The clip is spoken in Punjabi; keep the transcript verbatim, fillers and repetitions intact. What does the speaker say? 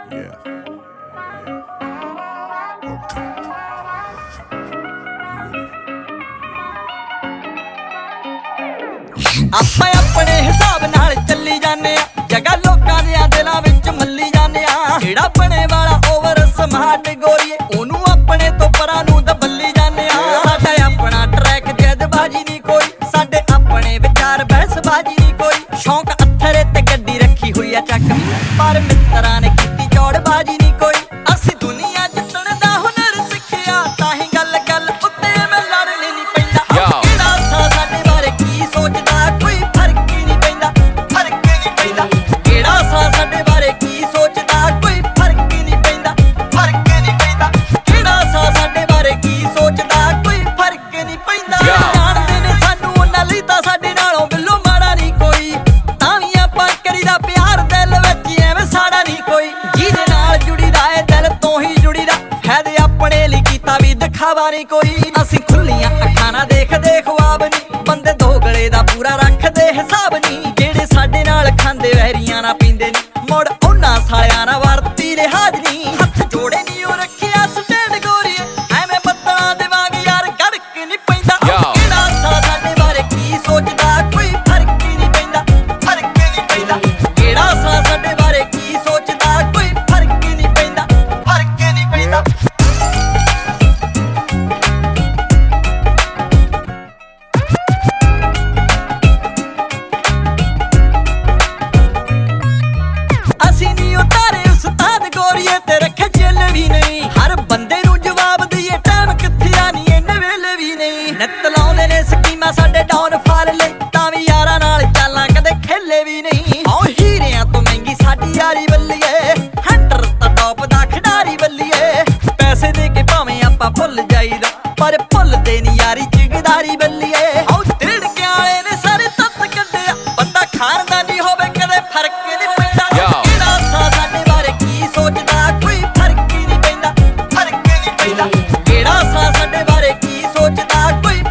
Yeah. ਆਪਾਂ ਆਪਣੇ ਹਿਸਾਬ ਨਾਲ ਚੱਲੀ ਜਾਂਦੇ ਆ, ਜਗ੍ਹਾ ਲੋਕਾਂ ਦੇ ਦਿਲਾਂ ਵਿੱਚ ਮੱਲੀ ਜਾਂਦੇ ਆ। ਜਿਹੜਾ ਬਣੇ ਵਾਲਾ ਓਵਰ ਸਮਾਰਟ ਗੋਰੀਏ, ਉਹਨੂੰ ਆਪਣੇ ਤੋਂ ਪਰਾਂ ਨੂੰ ਦਬੱਲੀ ਜਾਂਦੇ ਆ। ਸਾਡਾ ਆਪਣਾ ਟਰੈਕ ਜਦਬਾਜੀ ਨਹੀਂ ਕੋਈ, ਸਾਡੇ ਆਪਣੇ ਵਿਚਾਰ ਬਹਿਸਬਾਜੀ ਨਹੀਂ ਕੋਈ। ਸ਼ੌਂਕ ਅੱਥਰੇ ਤੇ ਗੱਡੀ ਰੱਖੀ ਹੋਈ ਆ ਚੱਕ, ਪਰ ਮਿੱਤਰਾਂ ਨੇ ਕੀਤੀ ਚੌੜਬਾਜੀ ਨਹੀਂ ਕੋਈ। ਅਸੀਂ ਦੁਨੀਆ ਜਿੱਤਣ ਦਾ ਹੁਨਰ ਸਿੱਖਿਆ, ਤਾਂ ਹੀ ਗੱਲ ਗੱਲ ਉੱਤੇ ਮੈਂ ਲੜਨੇ ਨਹੀਂ ਪੈਂਦਾ। ਕਿਹੜਾ ਸਾ ਸਾਡੇ ਬਾਰੇ ਕੀ ਸੋਚਦਾ, ਕੋਈ ਫਰਕ ਹੀ ਨਹੀਂ ਪੈਂਦਾ, ਫਰਕ ਹੀ ਨਹੀਂ ਪੈਂਦਾ। ਕਿਹੜਾ ਸਾ ਸਾਡੇ ਬਾਰੇ ਕੀ ਸੋਚਦਾ, ਕੋਈ ਫਰਕ ਹੀ ਨਹੀਂ ਪੈਂਦਾ, ਫਰਕ ਹੀ ਨਹੀਂ ਪੈਂਦਾ। ਕਿਹੜਾ ਸਾ ਸਾਡੇ ਬਾਰੇ ਕੀ ਸੋਚਦਾ, ਕੋਈ ਫਰਕ ਹੀ ਨਹੀਂ ਪੈਂਦਾ। ਜਾਣਦੇ ਨੇ ਸਾਨੂੰ ਉਹਨਾਂ ਲਈ ਤਾਂ ਸਾਡੇ ਨਾਲੋਂ ਬਿੱਲੋ ਮਾੜਾ ਨਹੀਂ ਕੋਈ, ਤਾਂ ਵੀ ਆਪਾਂ ਕਰੀਦਾ ਪਿਆਰ ਦਿਲ ਵਿੱਚ ਐਵੇਂ ਸਾੜਾ ਨਹੀਂ ਕੋਈ। ਜਿਹਦੇ ਨਾਲ ਜੁੜੀਦਾ ਏ ਦਿਲ ਤੋਂ ਹੀ ਜੁੜੀਦਾ, ਫਾਇਦੇ ਆਪਣੇ ਲਈ ਕੀਤਾ ਵੀ ਦਿਖਾਵਾ ਨਹੀਂ ਕੋਈ। ਅਸੀਂ ਖੁੱਲੀਆਂ ਅੱਖਾਂ ਨਾਲ ਦੇਖਦੇ ਖੁਆਬ ਨਹੀਂ, ਬੰਦੇ ਦੋਗਲੇ ਦਾ ਪੂਰਾ ਰੱਖਦੇ ਹਿਸਾਬ ਨਹੀਂ। ਜਿਹੜੇ ਸਾਡੇ ਨਾਲ ਖਾਂਦੇ ਵਹਿਰੀਆਂ ਨਾ ਪੀਂਦੇ ਨੀ, ਮੁੜ ਉਹਨਾਂ ਸਾਲਿਆਂ ਨਾਲ ਵਰਤੀ ਲਿਹਾਜ਼ ਨਹੀਂ। ਹੱਥ ਜੋੜੇ ਨਹੀਂ ਉਹ ਰੱਖਿਆ ਸਟੈਂਡ ਗੋਰੀਏ, ਐਵੇਂ ਬੱਦਲਾਂ ਦੇ ਵਾਂਗ ਯਾਰ ਗੜਕ ਨਹੀਂ ਪੈਂਦਾ। ਕਿਹੜਾ ਸਾ ਸਾਡੇ ਬਾਰੇ ਕੀ ਸੋਚਦਾ, ਕੋਈ ਫਰਕ ਹੀ ਨਹੀਂ ਪੈਂਦਾ, ਫਰਕ ਹੀ ਨਹੀਂ ਪੈਂਦਾ। ਕਿਹੜਾ ਸਾ ਸਾਡੇ ਬਾਰੇ ਕੀ ਸੋਚਦਾ, ਕੋਈ ਫਰਕ ਹੀ ਨਹੀਂ ਪੈਂਦਾ, ਫਰਕ ਹੀ ਨਹੀਂ ਪੈਂਦਾ। ਅਸੀਂ ਨਹੀਂ ਉਤਾਰੇ ਉਸਤਾਦ ਗੋਰੀਏ ਤੇ ਰੱਖੇ ਜੇਲ ਵੀ ਨਹੀਂ, ਹਰ ਬੰਦੇ ਨੂੰ ਜਵਾਬ ਦਈਏ ਟਾਈਮ ਕਿੱਥੇ ਆ ਨੀ ਇੰਨੇ ਵੇਲੇ ਵੀ ਨਹੀਂ। ਨਿੱਤ ਲਾਉਂਦੇ ਨੇ ਸਕੀਮਾਂ ਸਾਡੇ ਡਾਊਨ ਫਾਲ ਲਈ, ਤਾਂ ਵੀ ਯਾਰਾਂ ਨਾਲ ਚਾਲਾਂ ਕਦੇ ਖੇਲੇ ਵੀ ਨਹੀਂ। ਆਓ ਹੀਰਿਆਂ ਤੋਂ ਮਹਿੰਗੀ ਸਾਡੀ ਯਾਰੀ ਬੱਲੀਏ, ਹੰਟਰ ਤਾਂ ਟੌਪ ਦਾ ਖਿਡਾਰੀ ਬੱਲੀਏ। ਪੈਸੇ ਦੇ ਕੇ ਭਾਵੇਂ ਆਪਾਂ ਭੁੱਲ ਜਾਈਦਾ, ਪਰ ਭੁੱਲਦੇ ਨੀ ਯਾਰੀ ਚ ਗਦਾਰੀ ਬੱਲੀਏ। ਆਓ ਤਿੜਕਿਆਂ ਵਾਲੇ ਨੇ ਸਾਰੇ ਤੱਤ ਕੱਢਿਆ, ਬੰਦਾ ਖਾਨਦਾਨੀ ਹੋਵੇ ਕਦੇ ਫਰਕ ਨਹੀਂ ਪੈਂਦਾ। ਕਿਹੜਾ ਸਾ ਸਾਡੇ ਬਾਰੇ ਕੀ ਸੋਚਦਾ, ਕੋਈ ਫਰਕ ਹੀ ਨਹੀਂ ਪੈਂਦਾ, ਫਰਕ ਹੀ ਨਹੀਂ ਪੈਂਦਾ। ਕਿਹੜਾ ਸਾ ਸਾਡੇ ਬਾਰੇ ਕੀ ਸੋਚਦਾ, ਕੋਈ